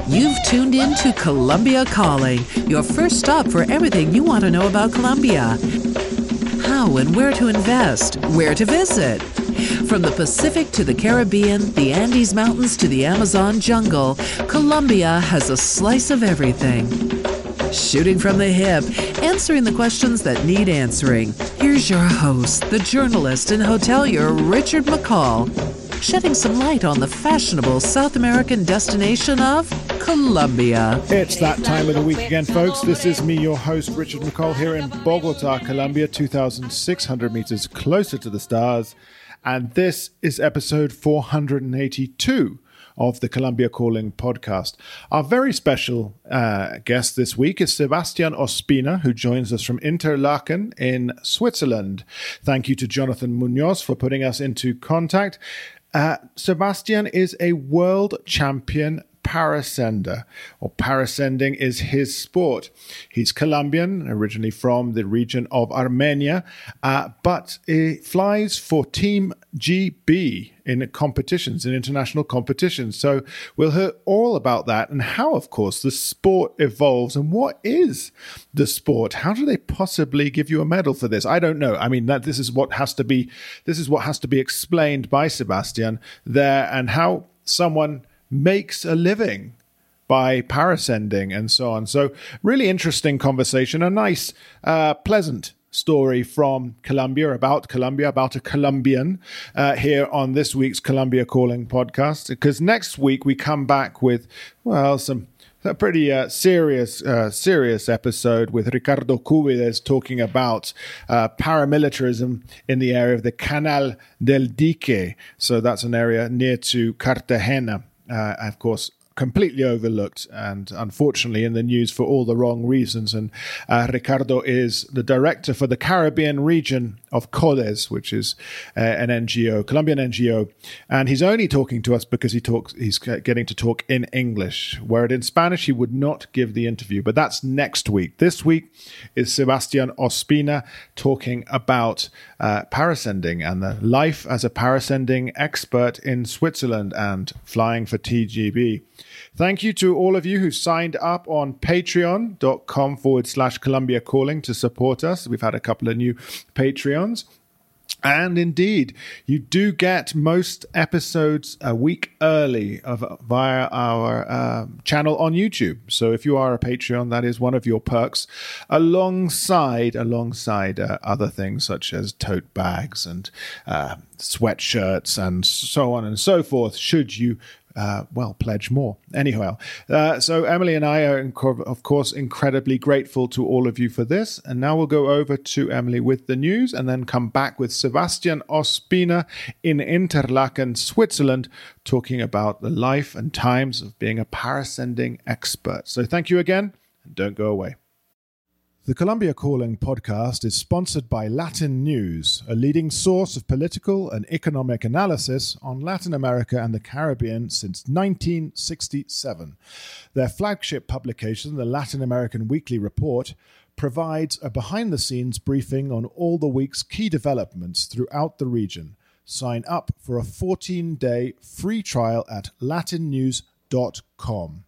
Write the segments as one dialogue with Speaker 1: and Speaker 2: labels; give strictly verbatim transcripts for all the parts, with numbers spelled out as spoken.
Speaker 1: You've tuned in to Colombia Calling, your first stop for everything you want to know about Colombia. How and where to invest, where to visit. From the Pacific to the Caribbean, the Andes Mountains to the Amazon jungle, Colombia has a slice of everything. Shooting from the hip, answering the questions that need answering. Here's your host, the journalist and hotelier Richard McCall, shedding some light on the fashionable South American destination of Colombia.
Speaker 2: It's that time of the week again, folks. This is me, your host, Richard McCall, here in Bogota, Colombia, two thousand six hundred meters closer to the stars. And this is episode four hundred eighty-two of the Colombia Calling podcast. Our very special uh, guest this week is Sebastian Ospina, who joins us from Interlaken in Switzerland. Thank you to Jonathan Munoz for putting us into contact. Uh, Sebastian is a world champion parascender, or parascending is his sport. He's Colombian, originally from the region of Armenia, uh, but he flies for Team G B in competitions, in international competitions. So we'll hear all about that and how, of course, the sport evolves and what is the sport. How do they possibly give you a medal for this? I don't know. I mean, that this is what has to be. This is what has to be explained by Sebastian there, and how someone makes a living by parascending and so on. So really interesting conversation, a nice, uh, pleasant story from Colombia, about Colombia, about a Colombian uh, here on this week's Colombia Calling podcast. Because next week we come back with, well, some a pretty uh, serious, uh, serious episode with Ricardo Cubides talking about uh, paramilitarism in the area of the Canal del Dique. So that's an area near to Cartagena. Uh, of course, completely overlooked and unfortunately in the news for all the wrong reasons. And uh, Ricardo is the director for the Caribbean region of CODES, which is uh, an N G O, Colombian N G O. And he's only talking to us because he talks. he's getting to talk in English, where in Spanish he would not give the interview. But that's next week. This week is Sebastian Ospina talking about uh, parascending and the life as a parascending expert in Switzerland and flying for T G B. Thank you to all of you who signed up on patreon.com forward slash Colombia Calling to support us. We've had a couple of new Patreons. And indeed, you do get most episodes a week early of, via our uh, channel on YouTube. So if you are a Patreon, that is one of your perks, alongside alongside uh, other things such as tote bags and uh, sweatshirts and so on and so forth, should you Uh, well, pledge more. Anyhow, uh, so Emily and I are, inc- of course, incredibly grateful to all of you for this. And now we'll go over to Emily with the news and then come back with Sebastian Ospina in Interlaken, Switzerland, talking about the life and times of being a parascending expert. So thank you again, and don't go away. The Colombia Calling podcast is sponsored by Latin News, a leading source of political and economic analysis on Latin America and the Caribbean since nineteen sixty-seven. Their flagship publication, the Latin American Weekly Report, provides a behind-the-scenes briefing on all the week's key developments throughout the region. Sign up for a fourteen-day free trial at latin news dot com.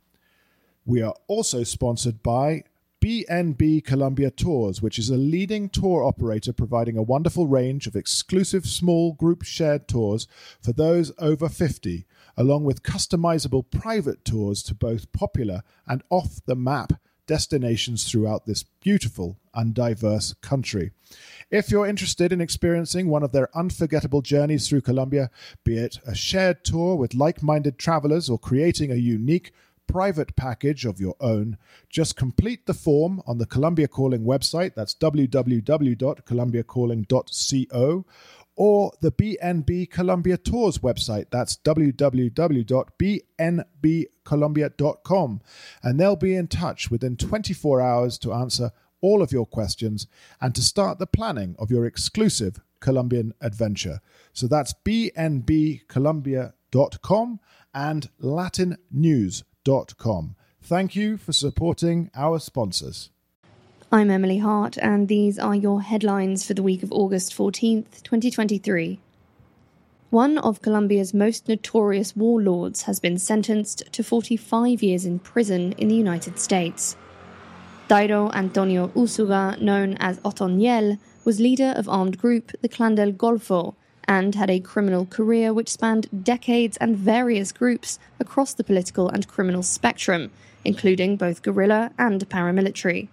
Speaker 2: We are also sponsored by B N B Colombia Tours, which is a leading tour operator providing a wonderful range of exclusive small group shared tours for those over fifty, along with customizable private tours to both popular and off-the-map destinations throughout this beautiful and diverse country. If you're interested in experiencing one of their unforgettable journeys through Colombia, be it a shared tour with like-minded travelers or creating a unique private package of your own, just complete the form on the Colombia Calling website, that's w w w dot colombia calling dot co, or the B N B Colombia Tours website, that's w w w dot b n b colombia dot com, and they'll be in touch within twenty-four hours to answer all of your questions and to start the planning of your exclusive Colombian adventure. So that's b n b colombia dot com and latin news dot com. Thank you for supporting our sponsors.
Speaker 3: I'm Emily Hart, and these are your headlines for the week of August fourteenth, twenty twenty-three. One of Colombia's most notorious warlords has been sentenced to forty-five years in prison in the United States. Dairo Antonio Usuga, known as Otoniel, was leader of armed group the Clan del Golfo and had a criminal career which spanned decades and various groups across the political and criminal spectrum, including both guerrilla and paramilitary.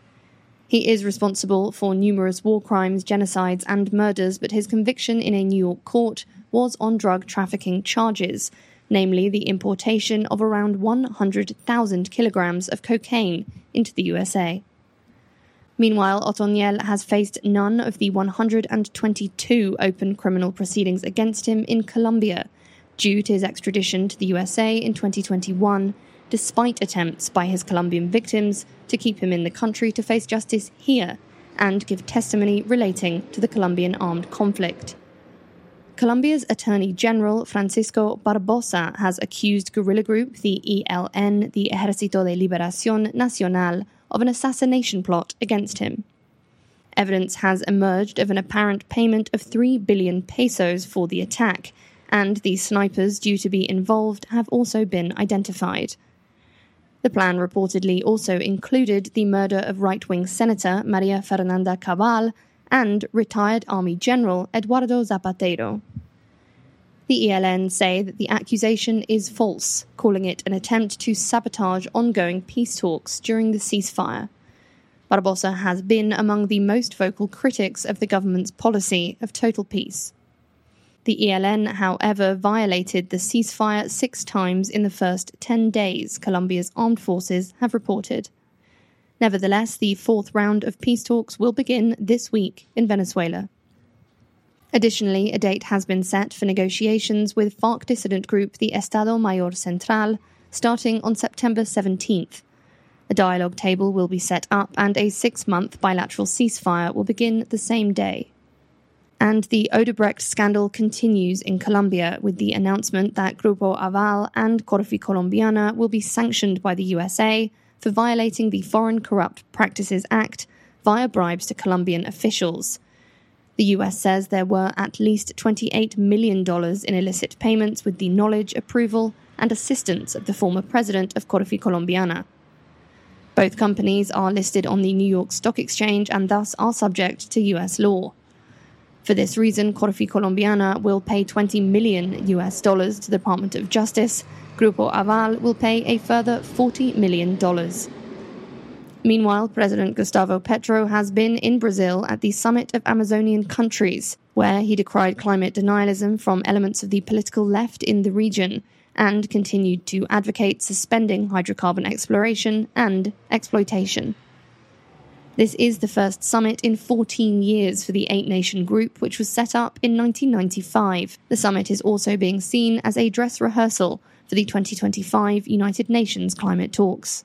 Speaker 3: He is responsible for numerous war crimes, genocides and murders, but his conviction in a New York court was on drug trafficking charges, namely the importation of around one hundred thousand kilograms of cocaine into the U S A. Meanwhile, Otoniel has faced none of the one hundred twenty-two open criminal proceedings against him in Colombia, due to his extradition to the U S A in twenty twenty-one, despite attempts by his Colombian victims to keep him in the country to face justice here and give testimony relating to the Colombian armed conflict. Colombia's Attorney General, Francisco Barbosa, has accused guerrilla group, the E L N, the Ejército de Liberación Nacional, of an assassination plot against him. Evidence has emerged of an apparent payment of three billion pesos for the attack, and the snipers due to be involved have also been identified. The plan reportedly also included the murder of right-wing Senator Maria Fernanda Cabal and retired Army General Eduardo Zapatero. The E L N say that the accusation is false, calling it an attempt to sabotage ongoing peace talks during the ceasefire. Barbosa has been among the most vocal critics of the government's policy of total peace. The E L N, however, violated the ceasefire six times in the first ten days, Colombia's armed forces have reported. Nevertheless, the fourth round of peace talks will begin this week in Venezuela. Additionally, a date has been set for negotiations with FARC dissident group the Estado Mayor Central, starting on September seventeenth. A dialogue table will be set up and a six-month bilateral ceasefire will begin the same day. And the Odebrecht scandal continues in Colombia with the announcement that Grupo Aval and Corfi Colombiana will be sanctioned by the U S A for violating the Foreign Corrupt Practices Act via bribes to Colombian officials. The U S says there were at least twenty-eight million dollars in illicit payments with the knowledge, approval, and assistance of the former president of Corfi Colombiana. Both companies are listed on the New York Stock Exchange and thus are subject to U S law. For this reason, Corfi Colombiana will pay twenty million U S dollars to the Department of Justice. Grupo Aval will pay a further forty million dollars. Meanwhile, President Gustavo Petro has been in Brazil at the Summit of Amazonian Countries, where he decried climate denialism from elements of the political left in the region and continued to advocate suspending hydrocarbon exploration and exploitation. This is the first summit in fourteen years for the eight-nation group, which was set up in nineteen ninety-five. The summit is also being seen as a dress rehearsal for the twenty twenty-five United Nations climate talks.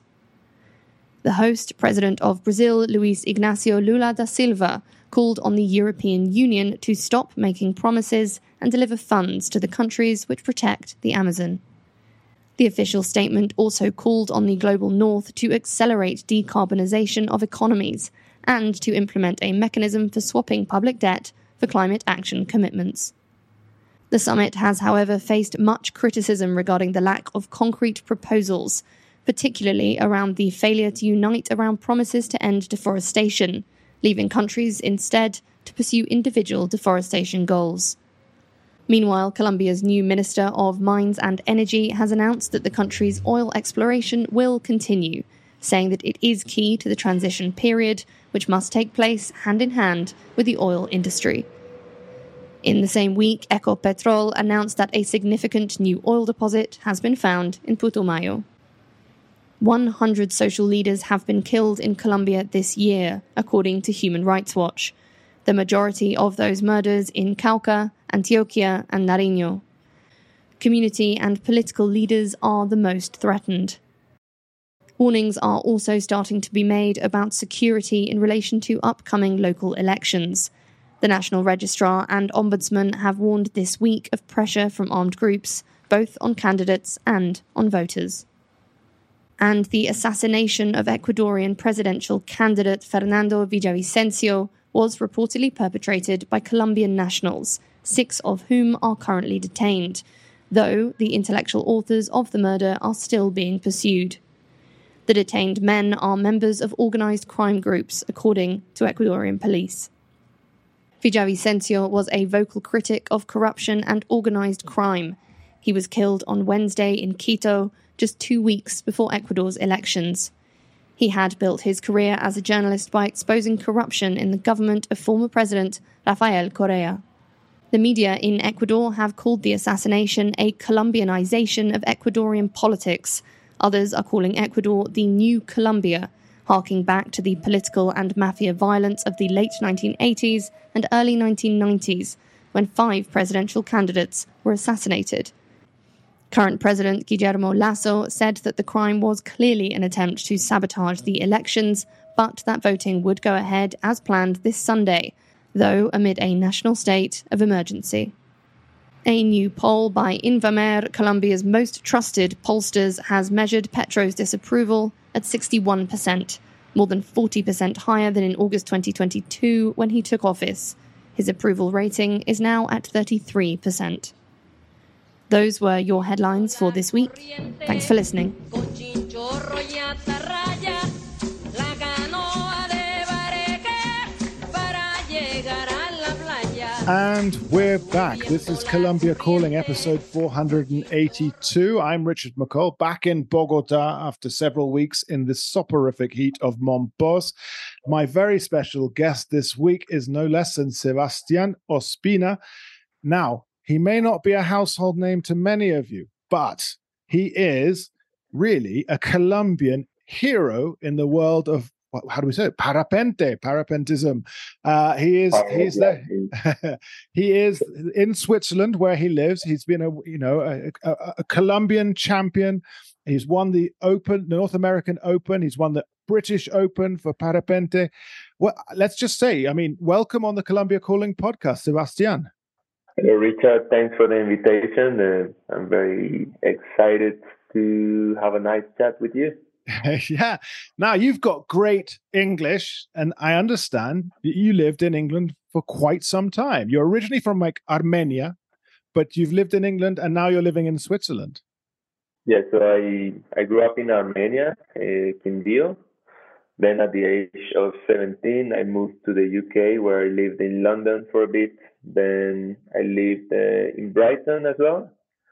Speaker 3: The host, President of Brazil, Luiz Inácio Lula da Silva, called on the European Union to stop making promises and deliver funds to the countries which protect the Amazon. The official statement also called on the global north to accelerate decarbonisation of economies and to implement a mechanism for swapping public debt for climate action commitments. The summit has, however, faced much criticism regarding the lack of concrete proposals, particularly around the failure to unite around promises to end deforestation, leaving countries instead to pursue individual deforestation goals. Meanwhile, Colombia's new Minister of Mines and Energy has announced that the country's oil exploration will continue, saying that it is key to the transition period, which must take place hand in hand with the oil industry. In the same week, Ecopetrol announced that a significant new oil deposit has been found in Putumayo. one hundred social leaders have been killed in Colombia this year, according to Human Rights Watch. The majority of those murders in Cauca, Antioquia, and Nariño. Community and political leaders are the most threatened. Warnings are also starting to be made about security in relation to upcoming local elections. The National Registrar and Ombudsman have warned this week of pressure from armed groups, both on candidates and on voters. And the assassination of Ecuadorian presidential candidate Fernando Villavicencio was reportedly perpetrated by Colombian nationals, six of whom are currently detained, though the intellectual authors of the murder are still being pursued. The detained men are members of organised crime groups, according to Ecuadorian police. Villavicencio was a vocal critic of corruption and organised crime. He was killed on Wednesday in Quito, just two weeks before Ecuador's elections. He had built his career as a journalist by exposing corruption in the government of former President Rafael Correa. The media in Ecuador have called the assassination a Colombianization of Ecuadorian politics. Others are calling Ecuador the new Colombia, harking back to the political and mafia violence of the late nineteen eighties and early nineteen nineties, when five presidential candidates were assassinated. Current President Guillermo Lasso said that the crime was clearly an attempt to sabotage the elections, but that voting would go ahead as planned this Sunday, though amid a national state of emergency. A new poll by Invamer, Colombia's most trusted pollsters, has measured Petro's disapproval at sixty-one percent, more than forty percent higher than in August twenty twenty-two when he took office. His approval rating is now at thirty-three percent. Those were your headlines for this week. Thanks for listening.
Speaker 2: And we're back. This is Colombia Calling, episode four hundred eighty-two. I'm Richard McCall, back in Bogota after several weeks in the soporific heat of Monpós. My very special guest this week is no less than Sebastián Ospina. Now, he may not be a household name to many of you, but he is really a Colombian hero in the world of, how do we say it? Parapente, parapentism. Uh, he is, he's there. He is in Switzerland where he lives. He's been a, you know, a, a, a Colombian champion. He's won the Open, the North American Open. He's won the British Open for parapente. Well, let's just say, I mean, welcome on the Colombia Calling podcast, Sebastián.
Speaker 4: Hello, Richard. Thanks for the invitation. Uh, I'm very excited to have a nice chat with you.
Speaker 2: Yeah. Now, you've got great English, and I understand that you lived in England for quite some time. You're originally from like Armenia, but you've lived in England and now you're living in Switzerland.
Speaker 4: Yeah, so I, I grew up in Armenia, uh, Quindío. Then at the age of seventeen, I moved to the U K, where I lived in London for a bit. Then I lived uh, in Brighton as well.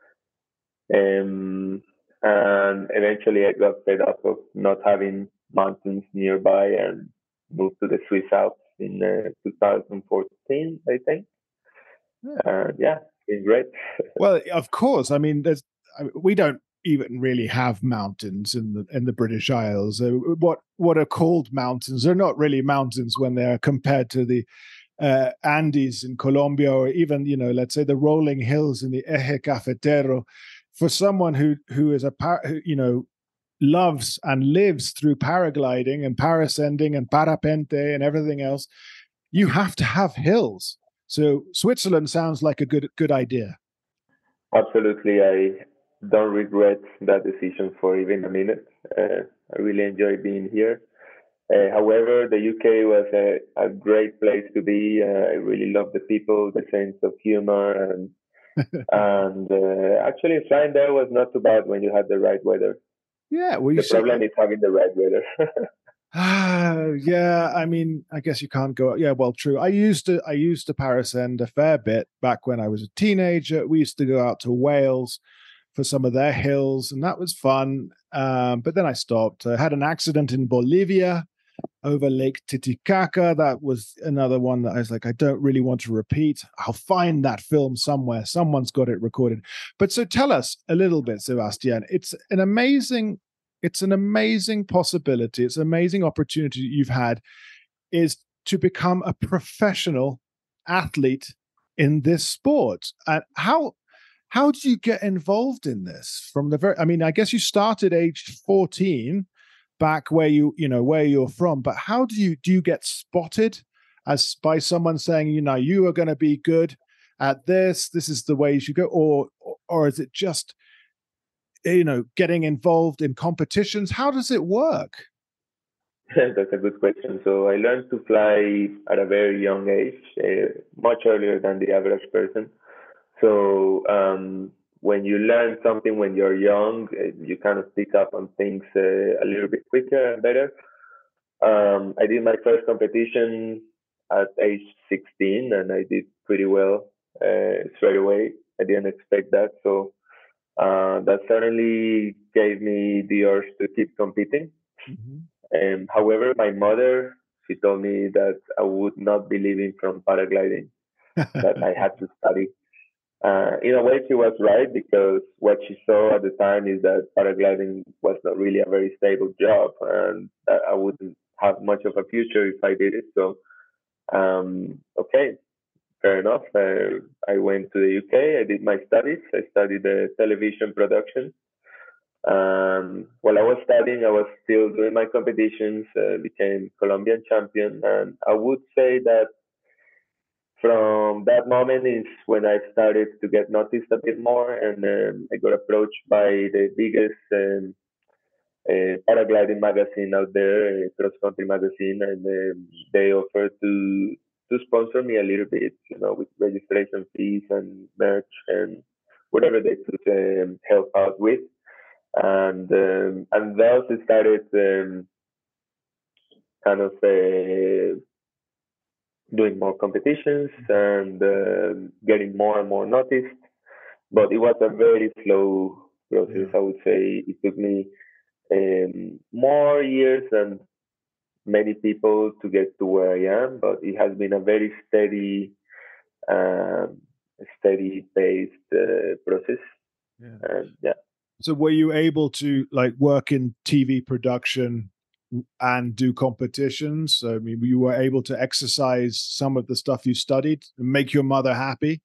Speaker 4: Um, and eventually I got fed up of not having mountains nearby and moved to the Swiss Alps in uh, two thousand fourteen, I think. Yeah, uh, yeah it's great.
Speaker 2: Well, of course. I mean, there's I mean, we don't even really have mountains in the in the British Isles. Uh, what what are called mountains? They're not really mountains when they're compared to the uh, Andes in Colombia, or even, you know, let's say the rolling hills in the Eje Cafetero. For someone who who is a par, who, you know, loves and lives through paragliding and parascending and parapente and everything else, you have to have hills. So Switzerland sounds like a good good idea. Absolutely,
Speaker 4: I don't regret that decision for even a minute. Uh, I really enjoy being here. Uh, however, the U K was a, a great place to be. Uh, I really love the people, the sense of humor, and and uh, actually flying there was not too bad when you had the right weather.
Speaker 2: Yeah, well, you
Speaker 4: the
Speaker 2: said...
Speaker 4: problem is having the right weather.
Speaker 2: Ah, yeah. I mean, I guess you can't go. Yeah, well, true. I used to, I used to parascend a fair bit back when I was a teenager. We used to go out to Wales for some of their hills, and that was fun. Um, but then I stopped. I had an accident in Bolivia over Lake Titicaca. That was another one that I was like, I don't really want to repeat. I'll find that film somewhere. Someone's got it recorded. But so tell us a little bit, Sebastián. It's an amazing, it's an amazing possibility. It's an amazing opportunity you've had, is to become a professional athlete in this sport. And how how did you get involved in this from the very? I mean, I guess you started age fourteen. Back where you you know where you're from, but how do you do you get spotted as by someone saying, you know, you are going to be good at this, this is the way you should go, or or is it just, you know, getting involved in competitions? How does it work?
Speaker 4: That's a good question. So I learned to fly at a very young age, uh, much earlier than the average person. So um, when you learn something when you're young, uh, you kind of pick up on things uh, a little bit quicker and better. Um, I did my first competition at age sixteen, and I did pretty well uh, straight away. I didn't expect that, so uh, that certainly gave me the urge to keep competing.
Speaker 2: Mm-hmm.
Speaker 4: Um, however, my mother, she told me that I would not be living from paragliding, that I had to study. Uh, in a way, she was right because what she saw at the time is that paragliding was not really a very stable job, and that I wouldn't have much of a future if I did it. So, um, okay, fair enough. Uh, I went to the U K. I did my studies. I studied uh, television production. Um, while I was studying, I was still doing my competitions. Uh, became Colombian champion, and I would say that from that moment is when I started to get noticed a bit more, and um, I got approached by the biggest um, uh, paragliding magazine out there, uh, Cross Country Magazine, and um, they offered to to sponsor me a little bit, you know, with registration fees and merch and whatever they could um, help out with, and um, and thus it started um, kind of uh, doing more competitions and uh, getting more and more noticed. But it was a very slow process.
Speaker 2: Yeah.
Speaker 4: I would say it took me um, more years than many people to get to where I am, but it has been a very steady, um, steady paced uh, process.
Speaker 2: Yeah.
Speaker 4: And yeah.
Speaker 2: So were you able to like work in T V production and do competitions? So, I mean, you were able to exercise some of the stuff you studied and make your mother happy?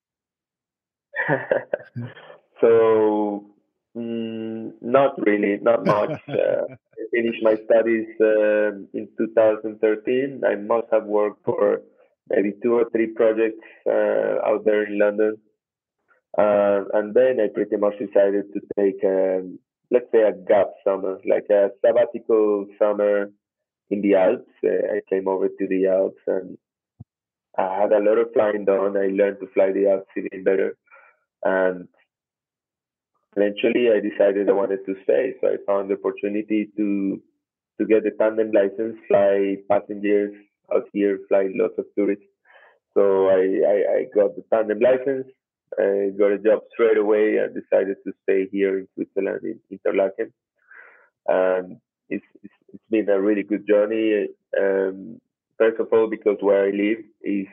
Speaker 4: So, mm, not really, not much. Uh, I finished my studies um in two thousand thirteen. I must have worked for maybe two or three projects uh, out there in London. Uh, and then I pretty much decided to take, um, let's say, a gap summer, like a sabbatical summer in the Alps. Uh, I came over to the Alps and I had a lot of flying done. I learned to fly the Alps even better. And eventually I decided I wanted to stay. So I found the opportunity to to get the tandem license, fly passengers out here, fly lots of tourists. So I, I, I got the tandem license. I got a job straight away and decided to stay here in Switzerland in Interlaken. And it's, it's, it's been a really good journey. Um, first of all, because where I live is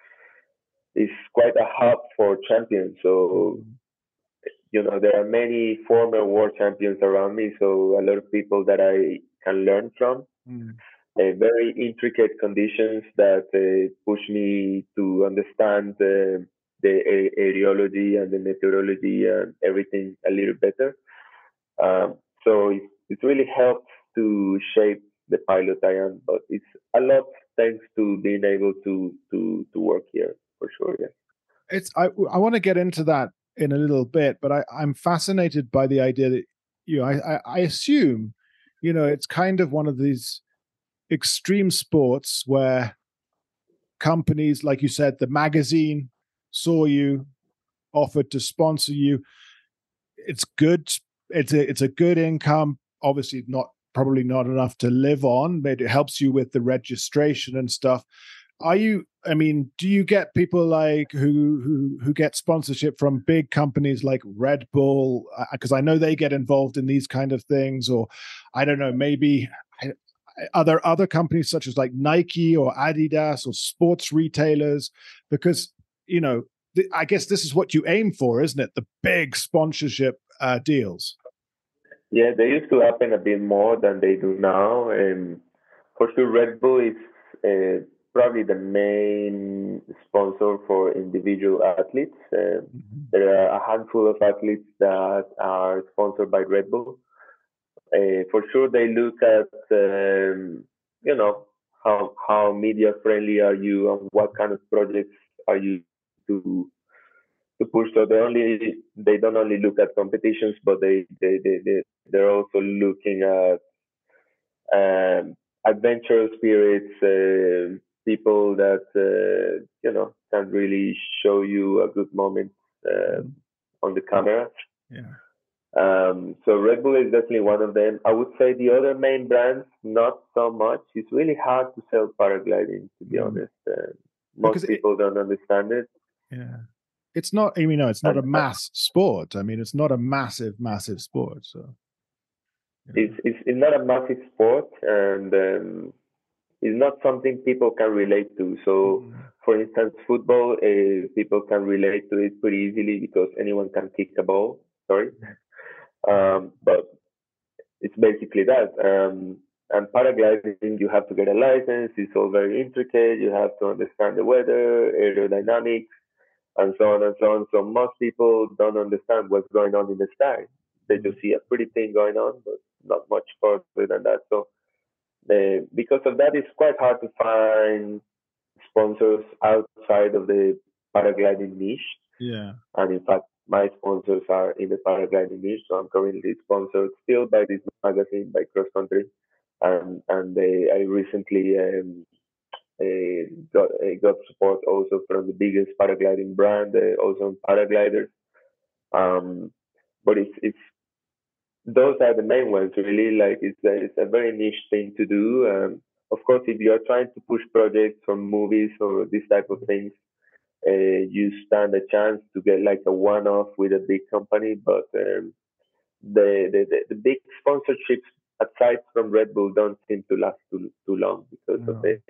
Speaker 4: is quite a hub for champions. So you know there are many former world champions around me. So a lot of people that I can learn from.
Speaker 2: Mm.
Speaker 4: Uh, very intricate conditions that uh, push me to understand uh, the a- aerology and the meteorology and everything a little better. Um, so it, it really helps to shape the pilot I am, but it's a lot thanks to being able to to to work here for sure. Yeah.
Speaker 2: It's I I want to get into that in a little bit, but I, I'm fascinated by the idea that you know I, I, I assume you know it's kind of one of these extreme sports where companies, like you said, the magazine saw you, offered to sponsor you. It's good. It's a it's a good income. Obviously, not probably not enough to live on, but it helps you with the registration and stuff. Are you? I mean, do you get people like who who who get sponsorship from big companies like Red Bull? Because I know they get involved in these kind of things, or I don't know, maybe other other companies such as like Nike or Adidas or sports retailers, because you know th- I guess this is what you aim for, isn't it? The big sponsorship uh, deals.
Speaker 4: Yeah, they used to happen a bit more than they do now, and for sure, Red Bull is uh, probably the main sponsor for individual athletes. Uh,
Speaker 2: Mm-hmm.
Speaker 4: there are a handful of athletes that are sponsored by Red Bull. Uh, for sure, they look at um, you know how how media friendly are you and what kind of projects are you to to push. So they only they don't only look at competitions, but they they they, they they're also looking at um, adventurous spirits, uh, people that uh, you know can really show you a good moment uh, on the camera.
Speaker 2: Yeah.
Speaker 4: Um, so Red Bull is definitely one of them. I would say the other main brands, not so much. It's really hard to sell paragliding, to be
Speaker 2: Mm.
Speaker 4: honest. Uh,
Speaker 2: Because
Speaker 4: most
Speaker 2: it-
Speaker 4: people don't understand it.
Speaker 2: Yeah. It's not, I mean, no, it's not a
Speaker 4: And-
Speaker 2: mass sport. I mean, it's not a massive, massive sport. So, you know.
Speaker 4: It's, it's, it's not a massive sport, and um, it's not something people can relate to. So,
Speaker 2: Mm.
Speaker 4: for instance, football, uh, people can relate to it pretty easily because anyone can kick a ball. Sorry. Um, but it's basically that. Um, and paragliding, you have to get a license. It's all very intricate. You have to understand the weather, aerodynamics, and so on and so on. So most people don't understand what's going on in the sky. They just see a pretty thing going on, but not much further than that. So uh, because of that, it's quite hard to find sponsors outside of the paragliding niche.
Speaker 2: Yeah.
Speaker 4: And in fact, my sponsors are in the paragliding niche. So I'm currently sponsored still by this magazine, by Cross Country. And, and they, I recently um, uh, got, uh, got support also from the biggest paragliding brand, uh, also paragliders. Um, but it's, it's, those are the main ones really. Like it's a, it's a very niche thing to do. Um, of course, if you're trying to push projects from movies or this type of things, uh, you stand a chance to get like a one-off with a big company. But um, the, the, the the big sponsorships aside from Red Bull don't seem to last too too long because
Speaker 2: No.
Speaker 4: of the,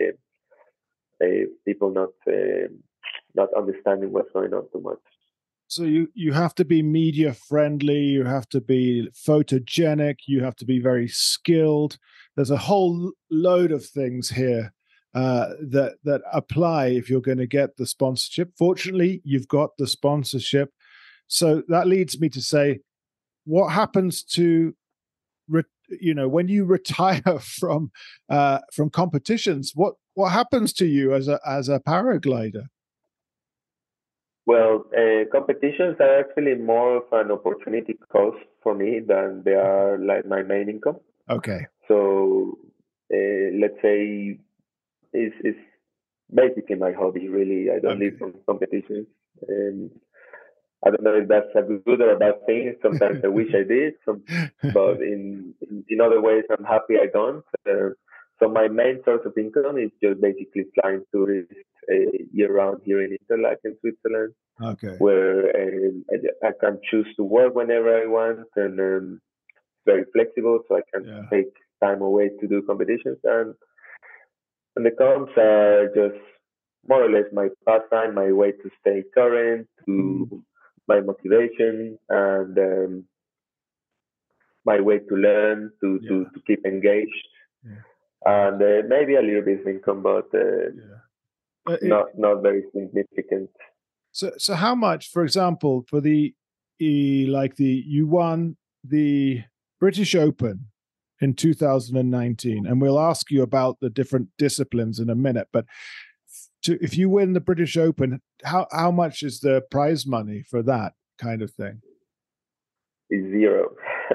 Speaker 4: the people not uh, not understanding what's going on too much.
Speaker 2: So you, you have to be media friendly, you have to be photogenic, you have to be very skilled. There's a whole load of things here uh, that that apply if you're going to get the sponsorship. Fortunately, you've got the sponsorship. So that leads me to say, what happens to, re- you know, when you retire from uh, from competitions? What what happens to you as a as a paraglider?
Speaker 4: Well, uh, competitions are actually more of an opportunity cost for me than they are like my main income.
Speaker 2: Okay.
Speaker 4: So uh, let's say it's, it's basically my hobby, really. I don't
Speaker 2: Okay.
Speaker 4: live from competitions. Um, I don't know if that's a good or a bad thing. Sometimes I wish I did, some, but in, in, in other ways, I'm happy I don't. Uh, so my main source of income is just basically flying tourists uh, year round here in Interlaken, Switzerland,
Speaker 2: Okay.
Speaker 4: where um, I, I can choose to work whenever I want, and um, very flexible, so I can
Speaker 2: Yeah.
Speaker 4: take time away to do competitions. And and the comps are just more or less my pastime, my way to stay current, to
Speaker 2: Mm.
Speaker 4: my motivation, and um, my way to learn, to,
Speaker 2: Yeah.
Speaker 4: to, to keep engaged,
Speaker 2: Yeah.
Speaker 4: and uh, maybe a little bit of income, but uh,
Speaker 2: Yeah. Uh, it-
Speaker 4: not not very significant.
Speaker 2: So, so how much, for example, for the e, like the you won the British Open in two thousand nineteen, and we'll ask you about the different disciplines in a minute. But to, if you win the British Open, how how much is the prize money for that kind of thing?
Speaker 4: Is zero.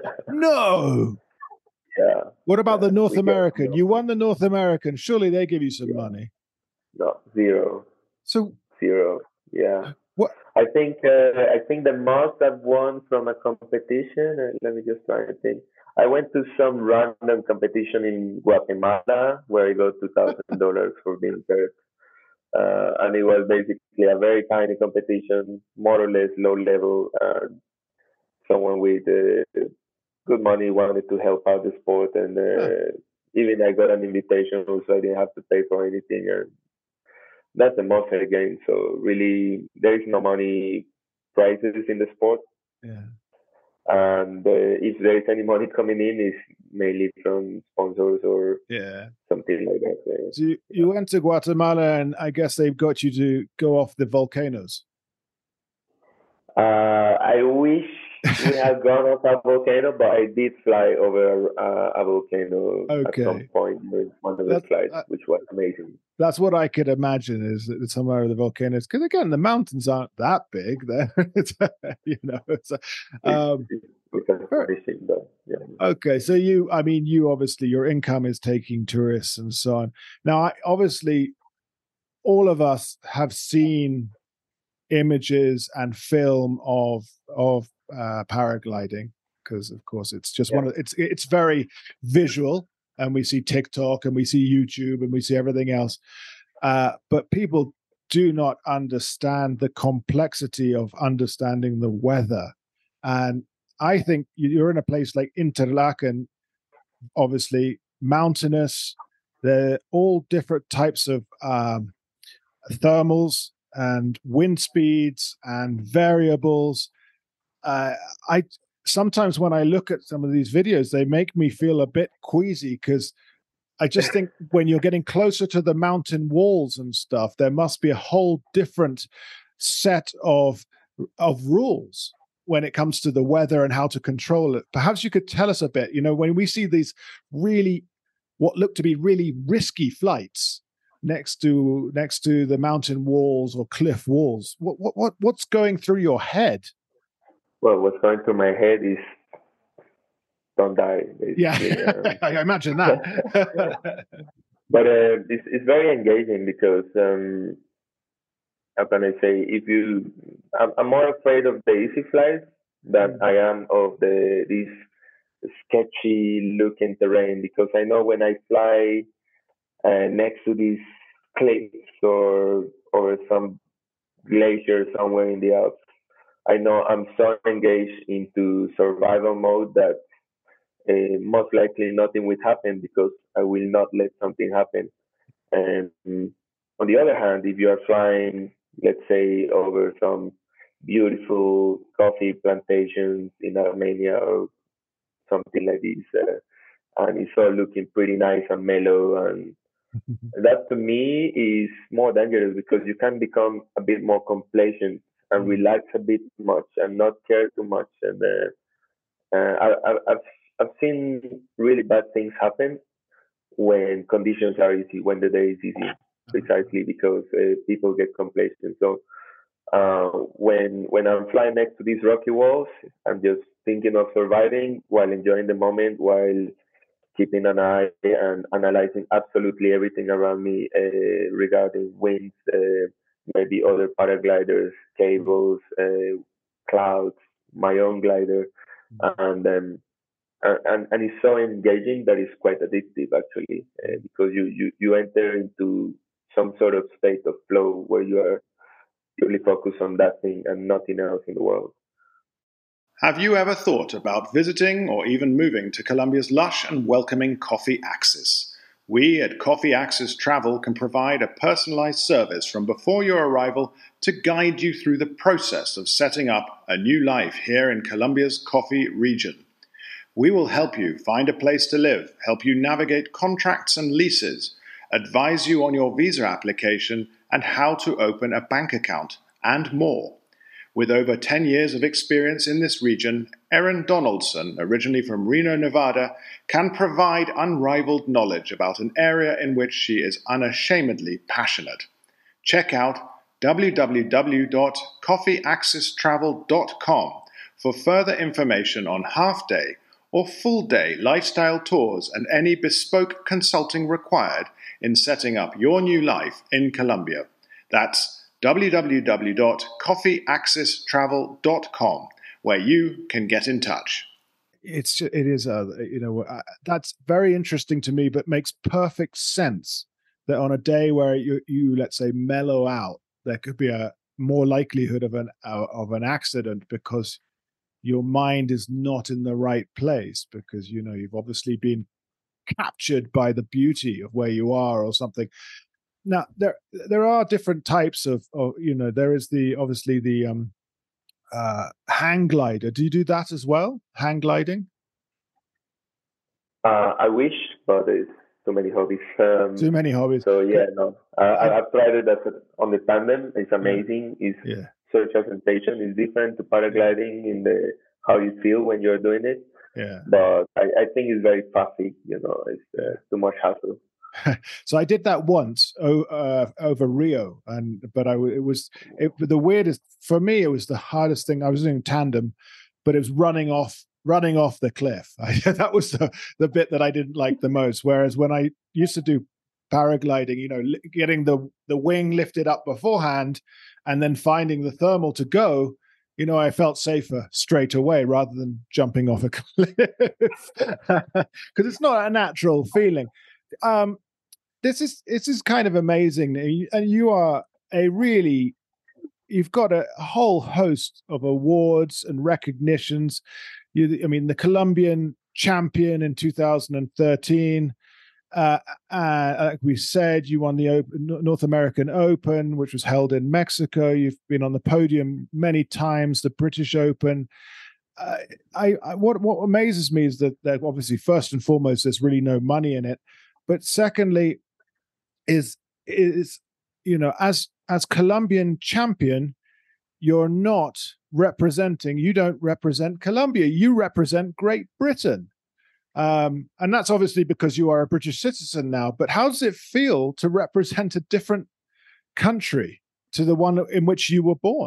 Speaker 2: No.
Speaker 4: Yeah.
Speaker 2: What about
Speaker 4: Yeah,
Speaker 2: the North
Speaker 4: we get
Speaker 2: American?
Speaker 4: no.
Speaker 2: You won the North American. Surely they give you some
Speaker 4: Yeah.
Speaker 2: money.
Speaker 4: No, zero,
Speaker 2: So
Speaker 4: zero. Yeah.
Speaker 2: what?
Speaker 4: I think uh, I think the most I've won from a competition. Uh, let me just try and think. I went to some random competition in Guatemala where I got two thousand dollars for being third, uh, and it was basically a very tiny competition, more or less low level. Uh, someone with uh, good money wanted to help out the sport, and uh, even I got an invitation, so I didn't have to pay for anything. And that's the most I gained. So really, there is no money prizes in the sport.
Speaker 2: Yeah.
Speaker 4: And uh, if there is any money coming in, it's mainly from sponsors or
Speaker 2: Yeah.
Speaker 4: something like that. Uh,
Speaker 2: So you, you went to Guatemala, and I guess they've got you to go off the volcanoes.
Speaker 4: uh, I wish we have gone off a volcano, but I did fly over uh, a volcano
Speaker 2: Okay.
Speaker 4: at some point during one of the
Speaker 2: That's-
Speaker 4: flights,
Speaker 2: that-
Speaker 4: which was amazing.
Speaker 2: That's what I could imagine is that somewhere of the volcanoes, because again, the mountains aren't that big. There, it's, you know. It's, um,
Speaker 4: It's, it's astonishing, though. Yeah.
Speaker 2: okay, so you, I mean, you obviously your income is taking tourists and so on. Now, I, obviously, all of us have seen images and film of of uh, paragliding, because of course it's just
Speaker 4: Yeah.
Speaker 2: one of it's it's very visual, and we see TikTok and we see YouTube and we see everything else, uh, but people do not understand the complexity of understanding the weather. And I think you're in a place like Interlaken, obviously mountainous. They're all different types of um, thermals and wind speeds and variables. Uh, I sometimes when I look at some of these videos, they make me feel a bit queasy, because I just think when you're getting closer to the mountain walls and stuff, there must be a whole different set of of rules when it comes to the weather and how to control it. Perhaps you could tell us a bit. You know, when we see these really what look to be really risky flights next to next to the mountain walls or cliff walls, what what, what what's going through your head?
Speaker 4: Well, what's going through my head is don't die.
Speaker 2: Yeah,
Speaker 4: Um,
Speaker 2: I imagine that.
Speaker 4: but uh, it's, it's very engaging because, um, how can I say, if you, I'm, I'm more afraid of the easy flights than I am of the this sketchy looking terrain, because I know when I fly uh, next to these cliffs or or some glacier somewhere in the Alps, I know I'm so engaged into survival mode that uh, most likely nothing will happen because I will not let something happen. And on the other hand, if you are flying, let's say, over some beautiful coffee plantations in Armenia or something like this, uh, and it's all looking pretty nice and mellow, and that to me is more dangerous because you can become a bit more complacent and relax a bit too much and not care too much. And uh, uh, I, I, I've I've seen really bad things happen when conditions are easy, when the day is easy, precisely because uh, people get complacent. So uh, when when I'm flying next to these rocky walls, I'm just thinking of surviving while enjoying the moment, while keeping an eye and analyzing absolutely everything around me uh, regarding winds, uh, maybe other paragliders, cables, uh, clouds, my own glider, and um, and and it's so engaging that it's quite addictive actually, uh, because you, you you enter into some sort of state of flow where you are purely focused on that thing and nothing else in the world.
Speaker 5: Have you ever thought about visiting or even moving to Colombia's lush and welcoming Coffee Axis? We at Coffee Axis Travel can provide a personalized service from before your arrival to guide you through the process of setting up a new life here in Colombia's coffee region. We will help you find a place to live, help you navigate contracts and leases, advise you on your visa application and how to open a bank account, and more. With over ten years of experience in this region, Erin Donaldson, originally from Reno, Nevada, can provide unrivaled knowledge about an area in which she is unashamedly passionate. Check out w w w dot coffee axis travel dot com for further information on half-day or full-day lifestyle tours and any bespoke consulting required in setting up your new life in Colombia. That's w w w dot coffee axis travel dot com, where you can get in touch.
Speaker 2: It's just, it is a you know uh, that's very interesting to me, but makes perfect sense that on a day where you you let's say mellow out, there could be a more likelihood of an uh, of an accident because your mind is not in the right place, because you know you've obviously been captured by the beauty of where you are or something. Now there there are different types of, of you know there is the obviously the um uh hang glider. Do you do that as well, hang gliding?
Speaker 4: Uh, I wish, but there's too many hobbies. Um,
Speaker 2: Too many hobbies.
Speaker 4: So yeah, no, uh, I, I've tried it as a, on the tandem. It's amazing. It's
Speaker 2: Yeah.
Speaker 4: such a sensation. It's different to paragliding in the how you feel when you're doing it.
Speaker 2: Yeah.
Speaker 4: But I, I think it's very fussy, you know, it's uh, too much hassle.
Speaker 2: So I did that once uh, over Rio, and but I it was it, the weirdest for me. It was the hardest thing. I was doing tandem, but it was running off running off the cliff. I, that was the, the bit that I didn't like the most. Whereas when I used to do paragliding, you know, li- getting the the wing lifted up beforehand, and then finding the thermal to go, you know, I felt safer straight away rather than jumping off a cliff because it's not a natural feeling. Um, this is this is kind of amazing, and you are a really you've got a whole host of awards and recognitions. You, I mean, the Colombian champion in two thousand thirteen. Uh, uh, like we said, you won the Open, North American Open, which was held in Mexico. You've been on the podium many times, the British Open. Uh, I, I what what amazes me is that, that obviously first and foremost, there's really no money in it, but secondly, is is you know as as Colombian champion, you're not representing. You don't represent Colombia. You represent Great Britain. Um, and that's obviously because you are a British citizen now. But how does it feel to represent a different country to the one in which you were born?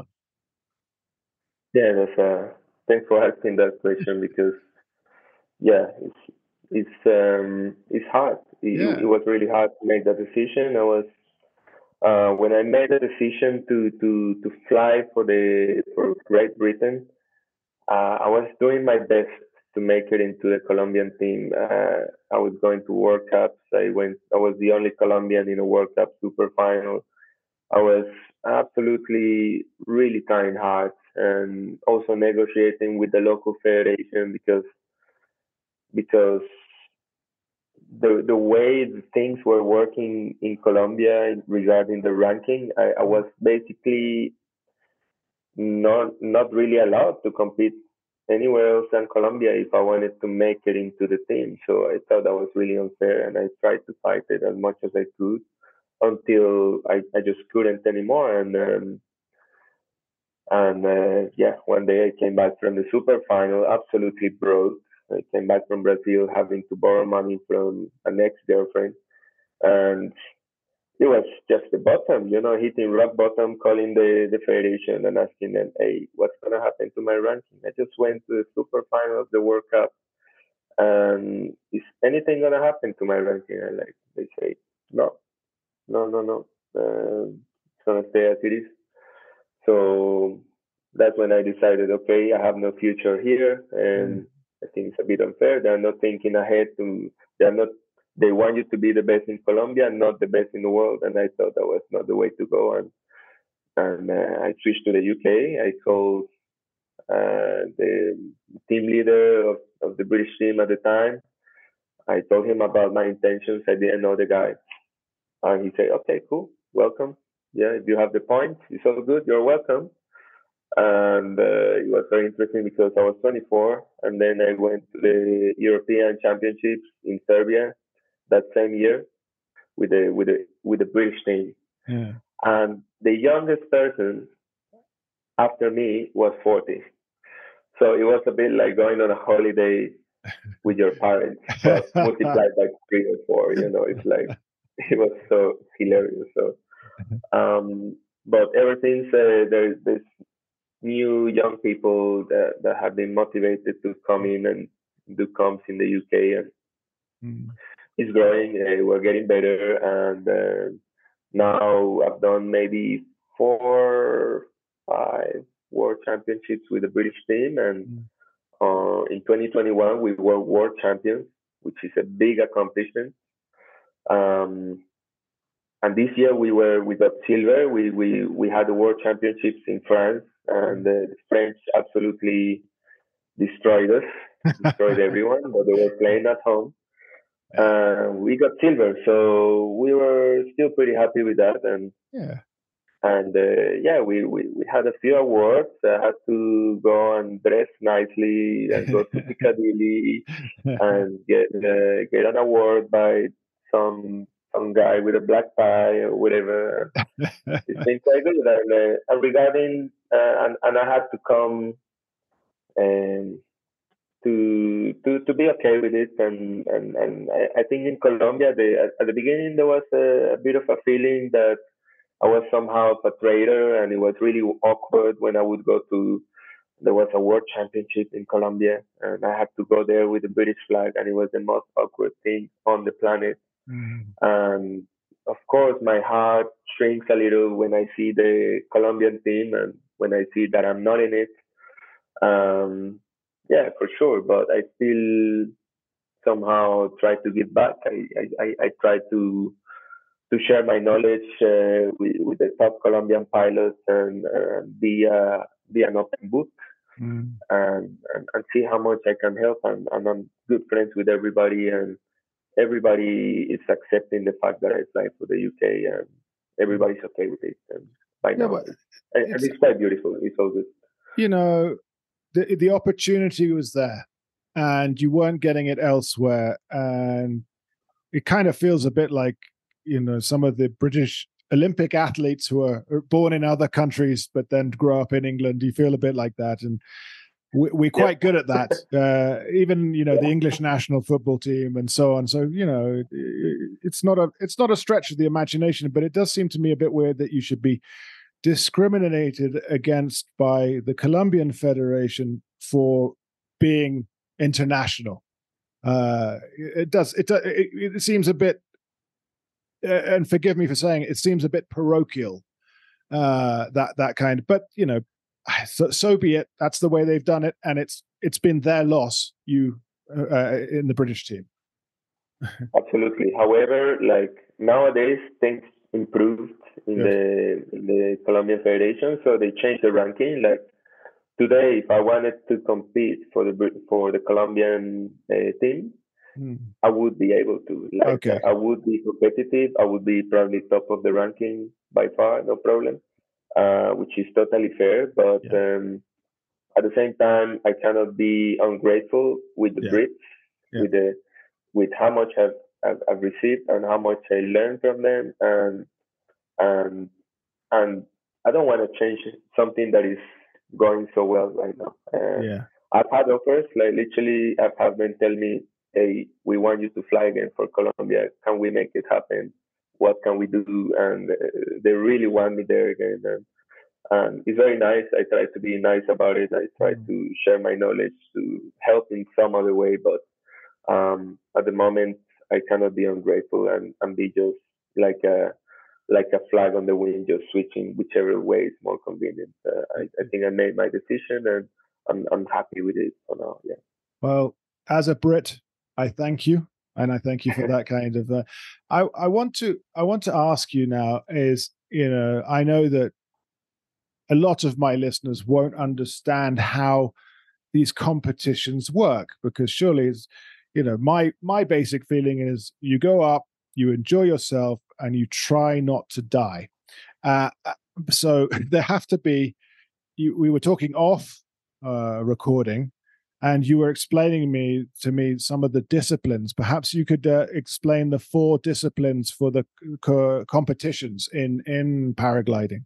Speaker 4: Yeah, that's uh, thanks for asking that question because yeah, it's it's um, it's hard. It,
Speaker 2: Yeah.
Speaker 4: it was really hard to make that decision. I was uh, when I made the decision to to to fly for the for Great Britain. Uh, I was doing my best to make it into the Colombian team. Uh, I was going to World Cups. I went. I was the only Colombian in a World Cup super final. I was absolutely really trying hard and also negotiating with the local federation because because the the way the things were working in Colombia regarding the ranking, I, I was basically not not really allowed to compete anywhere else than Colombia if I wanted to make it into the team. So I thought that was really unfair, and I tried to fight it as much as I could until I, I just couldn't anymore. And um, and uh, yeah, one day I came back from the super final, absolutely broke. I came back from Brazil having to borrow money from an ex-girlfriend, and it was just the bottom, you know, hitting rock bottom, calling the, the federation and asking them, hey, what's going to happen to my ranking? I just went to the super final of the World Cup. And is anything going to happen to my ranking? And like, they say, no, no, no, no. Uh, it's going to stay as it is. So that's when I decided, okay, I have no future here. And mm. I think it's a bit unfair. They're not thinking ahead to, they're not, they want you to be the best in Colombia, not the best in the world. And I thought that was not the way to go. And and uh, I switched to the U K. I called uh, the team leader of, of the British team at the time. I told him about my intentions. I didn't know the guy. And he said, okay, cool. Welcome. Yeah, if you have the points, it's all good. You're welcome. And uh, it was very interesting because I was twenty-four. And then I went to the European Championships in Serbia that same year with the with the with the British team.
Speaker 2: Yeah. And
Speaker 4: the youngest person after me was forty. So it was a bit like going on a holiday with your parents, but multiplied by three or four, you know, it's like, it was so hilarious. So, um, but ever since uh, there's this new young people that, that have been motivated to come in and do comps in the U K, and mm. it's growing. Uh, we're getting better, and uh, now I've done maybe four, five world championships with the British team, and mm. uh, in twenty twenty-one we were world champions, which is a big accomplishment. Um, and this year we were we got silver. We we we had the world championships in France, and the French absolutely destroyed us, destroyed everyone. But they were playing at home. Uh, we got silver, so we were still pretty happy with that. And
Speaker 2: yeah,
Speaker 4: and uh, yeah, we, we we had a few awards. I had to go and dress nicely and go to Piccadilly and get uh, get an award by some some guy with a black tie or whatever. It's been quite good. And, uh, and regarding uh, and and I had to come and to to to be okay with it. And and and I, I think in Colombia, the, at, at the beginning there was a, a bit of a feeling that I was somehow a traitor, and it was really awkward when I would go to. There was a world championship in Colombia, and I had to go there with the British flag, and it was the most awkward thing on the planet.
Speaker 2: Mm.
Speaker 4: And of course, my heart shrinks a little when I see the Colombian team and when I see that I'm not in it. Um, yeah, for sure. But I still somehow try to give back. I I, I, I try to to share my knowledge uh, with, with the top Colombian pilots and uh, be uh, be an open book.
Speaker 2: Mm.
Speaker 4: And, and and see how much I can help. And, and I'm good friends with everybody, and everybody is accepting the fact that I fly for the U K, and everybody's okay with it. And by
Speaker 2: Yeah,
Speaker 4: now,
Speaker 2: but
Speaker 4: it's, and
Speaker 2: it's,
Speaker 4: it's quite beautiful. It's all good.
Speaker 2: You know, the the opportunity was there, and you weren't getting it elsewhere, and it kind of feels a bit like, you know, some of the British Olympic athletes who are born in other countries but then grow up in England. You feel a bit like that, and we, we're quite
Speaker 4: Yeah.
Speaker 2: good at that. Uh, even you know
Speaker 4: Yeah.
Speaker 2: the English national football team and so on. So you know, it's not a it's not a stretch of the imagination, but it does seem to me a bit weird that you should be discriminated against by the Colombian Federation for being international. Uh, it does. It, it it seems a bit. Uh, and forgive me for saying it, it seems a bit parochial, uh, that that kind. But you know, so, so be it. That's the way they've done it, and it's it's been their loss. You uh, in the British team.
Speaker 4: Absolutely. However, like nowadays, things improved in
Speaker 2: Yes.
Speaker 4: the in the Colombian Federation, so they changed the ranking. Like today, if I wanted to compete for the Brit- for the Colombian uh, team,
Speaker 2: Hmm.
Speaker 4: I would be able to. Like,
Speaker 2: Okay.
Speaker 4: I would be competitive. I would be probably top of the ranking by far, no problem, uh, which is totally fair. But
Speaker 2: Yeah.
Speaker 4: um, at the same time, I cannot be ungrateful with the
Speaker 2: Yeah.
Speaker 4: Brits,
Speaker 2: Yeah.
Speaker 4: with the with how much I've, I've, I've received and how much I learned from them, and and and I don't want to change something that is going so well right now. Uh,
Speaker 2: Yeah.
Speaker 4: I've had offers, like literally, I've had them tell me, "Hey, we want you to fly again for Colombia. Can we make it happen? What can we do?" And uh, they really want me there again. And, and it's very nice. I try to be nice about it. I try
Speaker 2: Mm.
Speaker 4: to share my knowledge to help in some other way. But um, at the moment, I cannot be ungrateful and, and be just like a like a flag on the wind, just switching whichever way is more convenient. Uh, I, I think I made my decision, and I'm I'm happy with it for now. Yeah.
Speaker 2: Well, as a Brit, I thank you, and I thank you for that kind of. Uh, I I want to I want to ask you now is, you know, I know that a lot of my listeners won't understand how these competitions work, because surely it's, you know, my my basic feeling is you go up, you enjoy yourself, and you try not to die. Uh, so there have to be. You, we were talking off uh, recording, and you were explaining me to me some of the disciplines. Perhaps you could uh, explain the four disciplines for the co- competitions in in paragliding.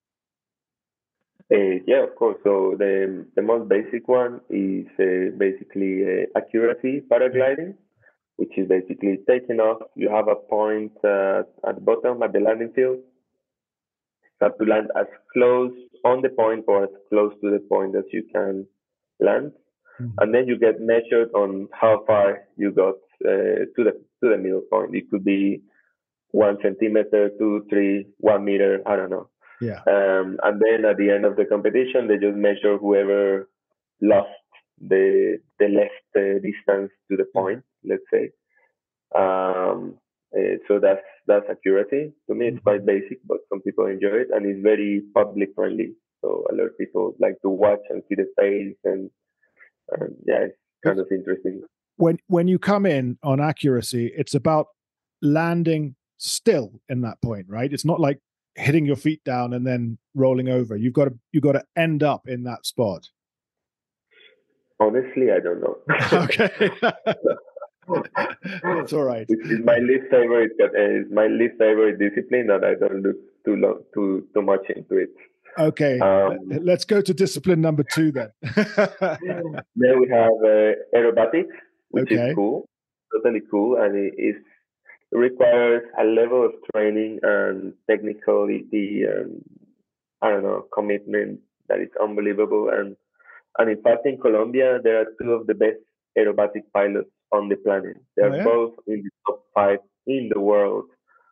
Speaker 4: Uh, yeah, of course. So the the most basic one is uh, basically uh, accuracy paragliding, which is basically taking off. You have a point uh, at the bottom at the landing field. You have to land as close on the point or as close to the point as you can land,
Speaker 2: Mhm.
Speaker 4: and then you get measured on how far you got uh, to the to the middle point. It could be one centimeter, two, three, one meter. I don't know.
Speaker 2: Yeah.
Speaker 4: Um, and then at the end of the competition, they just measure whoever lost the the left uh, distance to the point. Let's say. Um, uh, so that's that's accuracy. To me, it's quite basic, but some people enjoy it, and it's very public friendly. So a lot of people like to watch and see the face, and, and yeah, it's kind of interesting.
Speaker 2: When when you come in on accuracy, it's about landing still in that point, right? It's not like hitting your feet down and then rolling over. You've got to you've got to end up in that spot.
Speaker 4: Honestly, I don't know.
Speaker 2: Okay. That's all right.
Speaker 4: It's, it's my least favorite. Uh, it's my least favorite discipline, and I don't look too long, too too much into it.
Speaker 2: Okay,
Speaker 4: Um,
Speaker 2: let's go to discipline number two then.
Speaker 4: Then we have uh, aerobatics, which
Speaker 2: Okay.
Speaker 4: is cool, totally cool, and it, is, it requires a level of training and technicality and I don't know commitment that is unbelievable. And and in fact, in Colombia, there are two of the best aerobatic pilots on the planet. They are
Speaker 2: Oh, yeah?
Speaker 4: both in the top five in the world.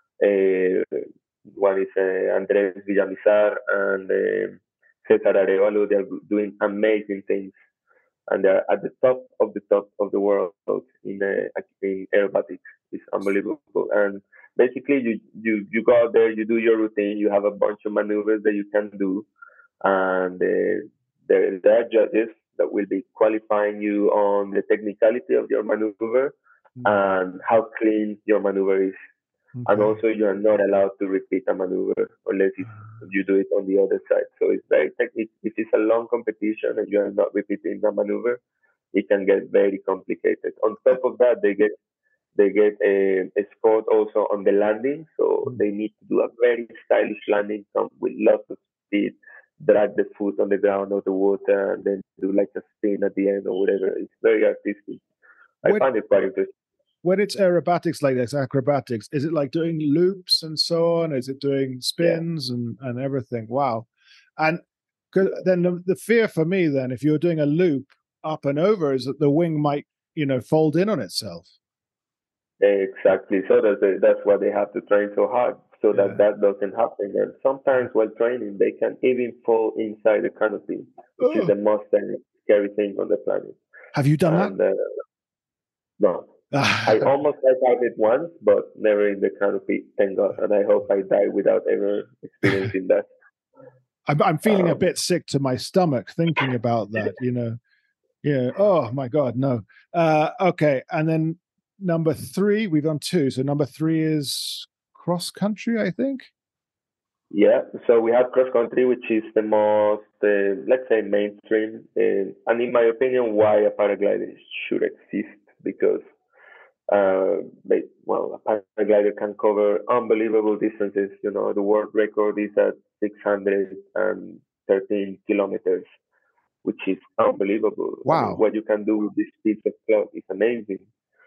Speaker 4: Uh, one is uh, Andres Villamizar and uh, Cesar Arevalo. They are doing amazing things, and they're at the top of the top of the world in uh, in aerobatics. It's unbelievable. And basically, you you you go out there, you do your routine, you have a bunch of maneuvers that you can do, and uh, there, there are judges that will be qualifying you on the technicality of your maneuver
Speaker 2: Mm.
Speaker 4: and how clean your maneuver is. And
Speaker 2: Okay.
Speaker 4: also, you are not allowed to repeat a maneuver unless if you do it on the other side. So it's very technical. If it's a long competition and you are not repeating the maneuver, it can get very complicated. On top of that, they get they get a, a spot also on the landing, so
Speaker 2: Mm.
Speaker 4: they need to do a very stylish landing, come with lots of speed, drag the foot on the ground or the water, and then do like a spin at the end or whatever. It's very artistic. I
Speaker 2: When,
Speaker 4: find it quite interesting.
Speaker 2: when it's aerobatics like this, acrobatics, is it like doing loops and so on? Is it doing spins and, and everything? Wow. And 'cause then the, the fear for me then, if you're doing a loop up and over, is that the wing might, you know, fold in on itself.
Speaker 4: Exactly. So that's the, that's why they have to train so hard so
Speaker 2: Yeah.
Speaker 4: that that doesn't happen. And sometimes while training, they can even fall inside the canopy, which
Speaker 2: Oh.
Speaker 4: is the most scary thing on the planet.
Speaker 2: Have you done
Speaker 4: And uh, no,
Speaker 2: that?
Speaker 4: I almost tried it once, but never in the canopy. Thank God. And I hope I die without ever experiencing that.
Speaker 2: I'm, I'm feeling
Speaker 4: Um,
Speaker 2: a bit sick to my stomach thinking about that, you know. Yeah. Oh my God, no. Uh, okay. And then number three, we've done two. So number three is cross country, I think.
Speaker 4: Yeah, so we have cross country, which is the most, uh, let's say, mainstream. Uh, and in my opinion, why a paraglider should exist because, uh, they, well, a paraglider can cover unbelievable distances. You know, the world record is at six hundred thirteen kilometers, which is unbelievable. I
Speaker 2: Wow.
Speaker 4: mean, what you can do with this piece of cloth is amazing.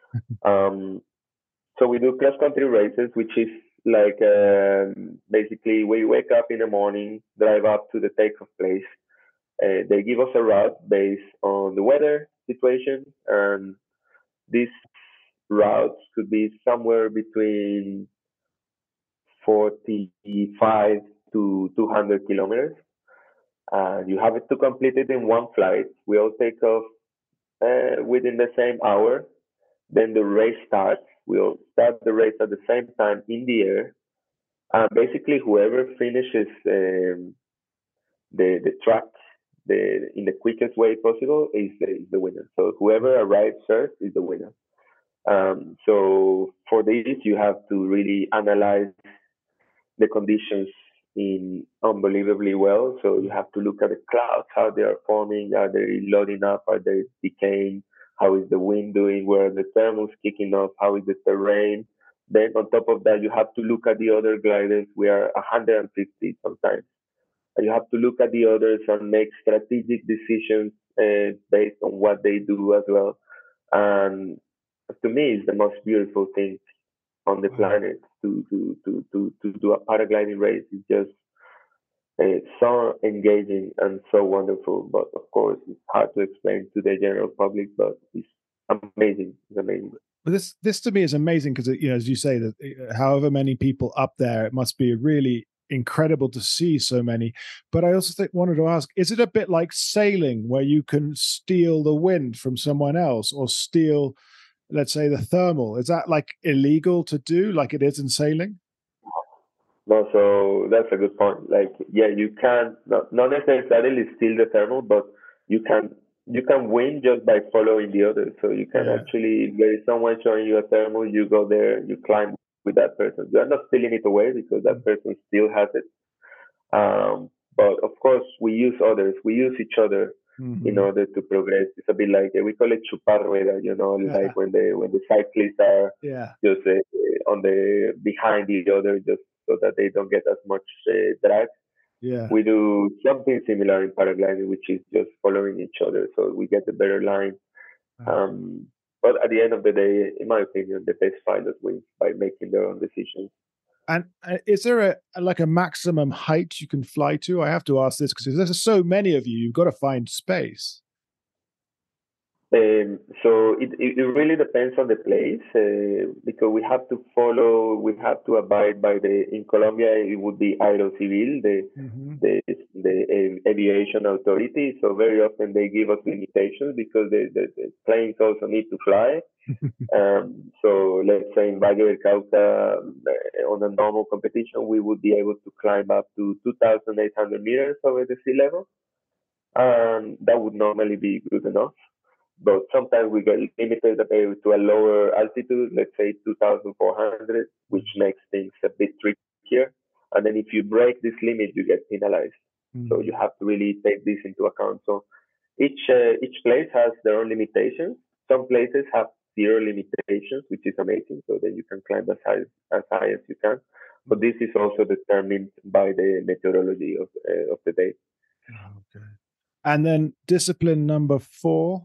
Speaker 4: um, so we do cross country races, which is like um, basically we wake up in the morning, drive up to the takeoff place. Uh, they give us a route based on the weather situation, and these routes could be somewhere between forty-five to two hundred kilometers. And you have it to complete it in one flight. We all take off uh, within the same hour. Then the race starts. We'll start the race at the same time in the air. Uh, basically, whoever finishes um, the the track the in the quickest way possible is the, is the winner. So whoever arrives first is the winner. Um, so for this, you have to really analyze the conditions in unbelievably well. So you have to look at the clouds, how they are forming, are they loading up, are they decaying, how is the wind doing, where are the thermals kicking off, how is the terrain. Then on top of that, you have to look at the other gliders. We are one hundred fifty sometimes. And you have to look at the others and make strategic decisions uh, based on what they do as well. And to me, it's the most beautiful thing on the planet to to to to, to do a paragliding race. It's just uh, so engaging and so wonderful. But of course, it's hard to explain to the general public. But it's amazing. It's amazing.
Speaker 2: But this this to me is amazing because, you know, as you say, that however many people up there, it must be really incredible to see so many. But I also think, wanted to ask, is it a bit like sailing where you can steal the wind from someone else or steal, let's say, the thermal? Is that like illegal to do like it is in sailing?
Speaker 4: No, so that's a good point. Like, yeah, you can not, not necessarily steal the thermal, but you can you can win just by following the others. So you can
Speaker 2: Yeah.
Speaker 4: actually, if there is someone showing you a thermal, you go there, you climb with that person. You are not stealing it away because that person still has it. Um, but of course, we use others. We use each other
Speaker 2: Mhm.
Speaker 4: in order to progress. It's a bit like we call it chupar rueda, you know,
Speaker 2: Yeah.
Speaker 4: like when the when the cyclists are
Speaker 2: Yeah.
Speaker 4: just uh, on the behind each other, just so that they don't get as much uh, drag.
Speaker 2: Yeah.
Speaker 4: We do something similar in paragliding, which is just following each other, so we get a better line. Um, but at the end of the day, in my opinion, the best pilot wins by making their own decisions.
Speaker 2: And uh, is there a like a maximum height you can fly to? I have to ask this because there's so many of you. You've got to find space.
Speaker 4: Um, so it, it, it really depends on the place uh, because we have to follow, we have to abide by the, in Colombia, it would be Aerocivil, the, mm-hmm. the, the aviation authority. So very often they give us limitations because the, the, the planes also need to fly. um, so let's say in Valle del Cauca, uh, on a normal competition, we would be able to climb up to two thousand eight hundred meters over the sea level. And that would normally be good enough. But sometimes we get limited to a lower altitude, let's say two thousand four hundred, which makes things a bit trickier. And then if you break this limit, you get penalized. Mm-hmm. So you have to really take this into account. So each uh, each place has their own limitations. Some places have zero limitations, which is amazing. So then you can climb as high as high as you can. But this is also determined by the meteorology of uh, of the day.
Speaker 2: Okay. And then discipline number four.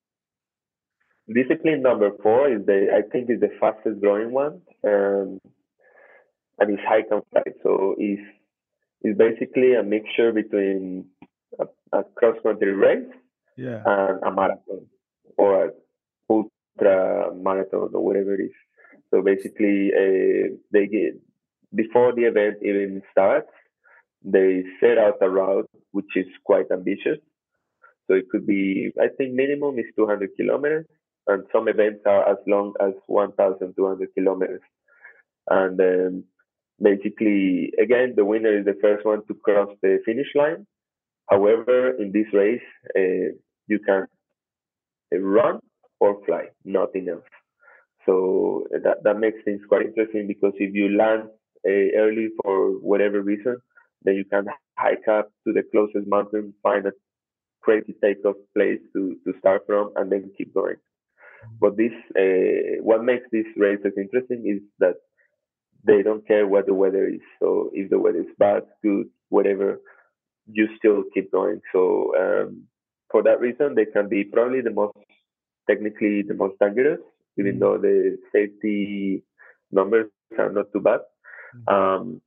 Speaker 4: Discipline number four is the, I think, is the fastest growing one, um, and it's hike and fly. So it's, it's basically a mixture between a, a cross country race
Speaker 2: yeah.
Speaker 4: and a marathon or a ultra marathon or whatever it is. So basically, uh, they get before the event even starts, they set out a route which is quite ambitious. So it could be, I think, minimum is two hundred kilometers. And some events are as long as one thousand two hundred kilometers. And um, basically, again, the winner is the first one to cross the finish line. However, in this race, uh, you can run or fly, nothing else. So that, that makes things quite interesting because if you land uh, early for whatever reason, then you can hike up to the closest mountain, find a crazy takeoff place to, to start from, and then keep going. But this, uh, what makes these races interesting is that they don't care what the weather is. So if the weather is bad, good, whatever, you still keep going. So um, for that reason, they can be probably the most, technically the most dangerous, even mm-hmm. though the safety numbers are not too bad. Mm-hmm. Um,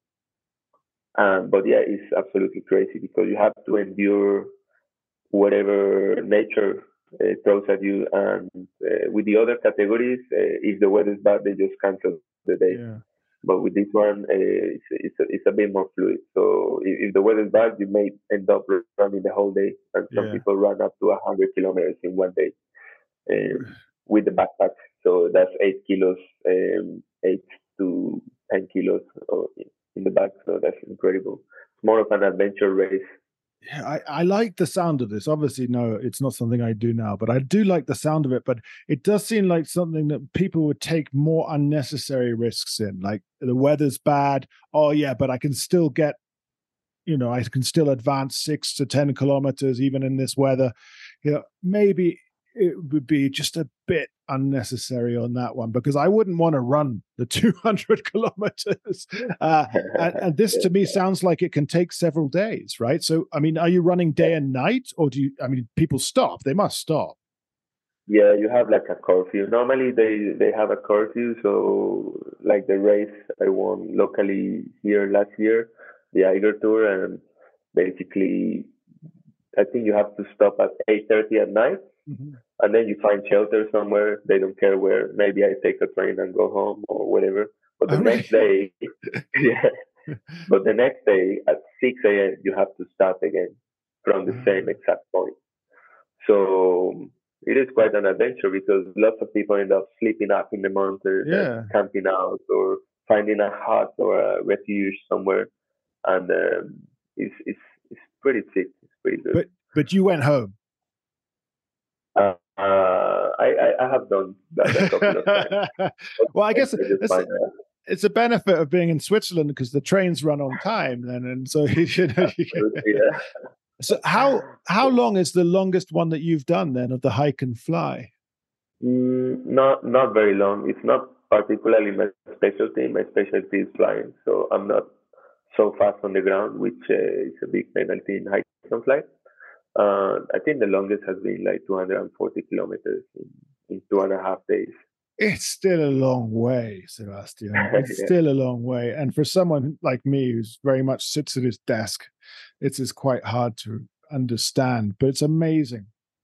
Speaker 4: um, but yeah, it's absolutely crazy because you have to endure whatever nature Uh, throws at you, and uh, with the other categories, uh, if the weather is bad, they just cancel the day. Yeah. But with this one, uh, it's it's a, it's a bit more fluid. So if, if the weather is bad, you may end up running the whole day, and some yeah. people run up to a hundred kilometers in one day um, with the backpack. So that's eight kilos, um, eight to ten kilos in the back. So that's incredible. It's more of an adventure race.
Speaker 2: Yeah, I, I like the sound of this. Obviously, no, it's not something I do now, but I do like the sound of it. But it does seem like something that people would take more unnecessary risks in. Like the weather's bad. Oh, yeah, but I can still get, you know, I can still advance six to ten kilometers even in this weather. You know, maybe it would be just a bit unnecessary on that one because I wouldn't want to run the two hundred kilometers. Uh, and, and this to me sounds like it can take several days, right? So, I mean, are you running day and night or do you, I mean, people stop, they must stop.
Speaker 4: Yeah, you have like a curfew. Normally they, they have a curfew. So like the race I won locally here last year, the Eiger Tour, and basically I think you have to stop at eight thirty at night. Mm-hmm. And then you find shelter somewhere. They don't care where. Maybe I take a train and go home or whatever. But the oh, next really? day, yeah. But the next day at six a.m. you have to start again from the same exact point. So it is quite an adventure because lots of people end up sleeping up in the mountains, yeah. and camping out, or finding a hut or a refuge somewhere, and um, it's it's it's pretty sick. It's pretty good.
Speaker 2: But but you went home.
Speaker 4: Uh, uh, I, I I have done that a couple of times.
Speaker 2: Well, I guess it's, it's a benefit of being in Switzerland because the trains run on time then, and so you know. You can... yeah. So how how long is the longest one that you've done then of the hike and fly?
Speaker 4: Mm, not not very long. It's not particularly my specialty. My specialty is flying, so I'm not so fast on the ground, which uh, is a big penalty in high jump flight. Uh, I think the longest has been like two hundred forty kilometers in, in two and a half days.
Speaker 2: It's still a long way, Sebastian. It's
Speaker 4: Yeah.
Speaker 2: still a long way. And for someone like me who's very much sits at his desk, it is quite hard to understand, but it's amazing.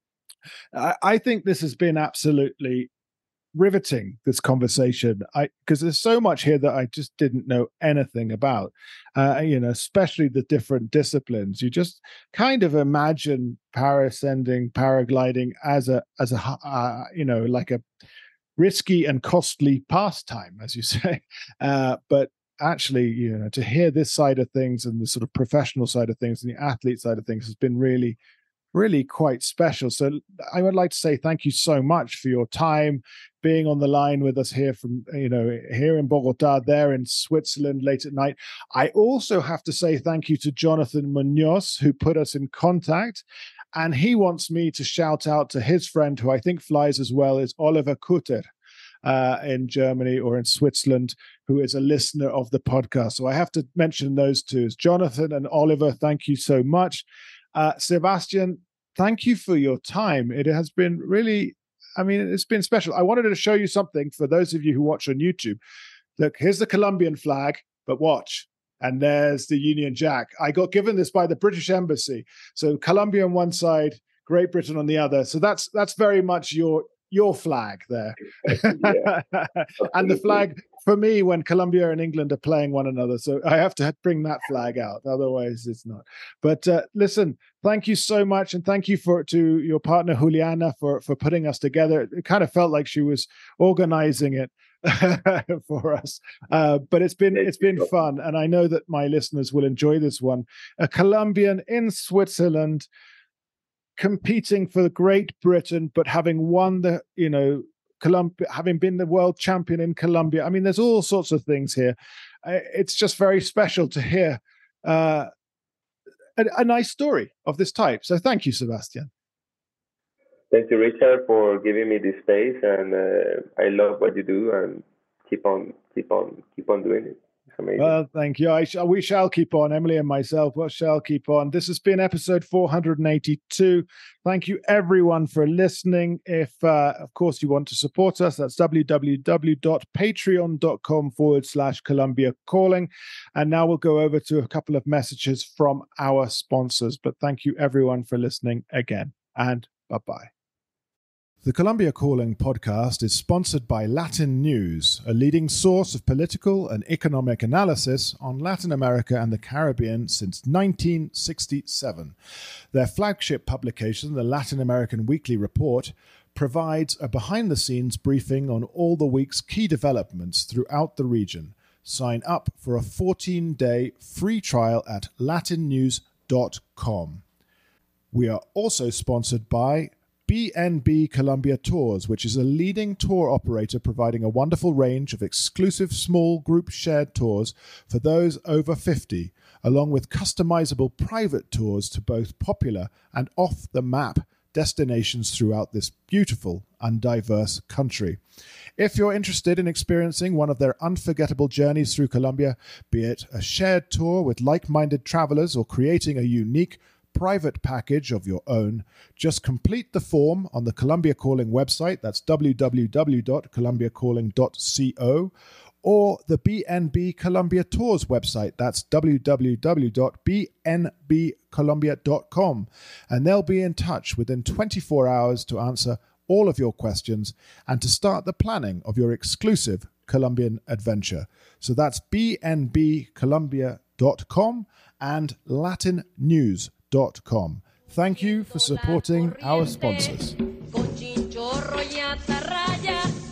Speaker 2: I, I think this has been absolutely riveting, this conversation, I because there's so much here that I just didn't know anything about, uh, you know, especially the different disciplines. You just kind of imagine parascending, paragliding as a, as a uh, you know, like a risky and costly pastime, as you say. Uh, but actually, you know, to hear this side of things and the sort of professional side of things and the athlete side of things has been really, really quite special. So I would like to say thank you so much for your time, being on the line with us here from, you know, here in Bogota, there in Switzerland late at night. I also have to say thank you to Jonathan Munoz, who put us in contact. And he wants me to shout out to his friend, who I think flies as well, is Oliver Kutter uh, in Germany or in Switzerland, who is a listener of the podcast. So I have to mention those two. Jonathan and Oliver, thank you so much. Uh, Sebastian, thank you for your time. It has been really, I mean, it's been special. I wanted to show you something for those of you who watch on YouTube. Look, here's the Colombian flag, but watch. And there's the Union Jack. I got given this by the British Embassy. So Colombia on one side, Great Britain on the other. So that's that's very much your your flag there.
Speaker 4: Yeah.
Speaker 2: And the flag for me when Colombia and England are playing one another. So I have to bring that flag out. Otherwise, it's not. But uh, listen, thank you so much. And thank you for to your partner, Juliana, for, for putting us together. It kind of felt like she was organizing it for us. Uh, but it's been it's been fun. And I know that my listeners will enjoy this one. A Colombian in Switzerland competing for Great Britain, but having won the, you know, Colombia, having been the world champion in Colombia. I mean, there's all sorts of things here. It's just very special to hear uh, a, a nice story of this type. So thank you, Sebastian.
Speaker 4: Thank you, Richard, for giving me this space, and uh, I love what you do, and keep on, keep on, keep on doing it. It's amazing.
Speaker 2: Well, thank you. I sh- we shall keep on, Emily and myself. We shall keep on. This has been episode four hundred eighty-two. Thank you, everyone, for listening. If, uh, of course, you want to support us, that's www.patreon.com forward slash Colombia Calling. And now we'll go over to a couple of messages from our sponsors. But thank you, everyone, for listening again. And bye-bye. The Colombia Calling podcast is sponsored by Latin News, a leading source of political and economic analysis on Latin America and the Caribbean since nineteen sixty-seven. Their flagship publication, the Latin American Weekly Report, provides a behind-the-scenes briefing on all the week's key developments throughout the region. Sign up for a fourteen-day free trial at latin news dot com. We are also sponsored by B N B Colombia Tours, which is a leading tour operator providing a wonderful range of exclusive small group shared tours for those over fifty, along with customizable private tours to both popular and off-the-map destinations throughout this beautiful and diverse country. If you're interested in experiencing one of their unforgettable journeys through Colombia, be it a shared tour with like-minded travelers or creating a unique private package of your own, just complete the form on the Colombia Calling website, that's w w w dot colombia calling dot co, or the B N B Colombia Tours website, that's w w w dot b n b colombia dot com, and they'll be in touch within twenty-four hours to answer all of your questions and to start the planning of your exclusive Colombian adventure. So that's b n b colombia dot com and latin news dot com. Thank you for supporting our sponsors.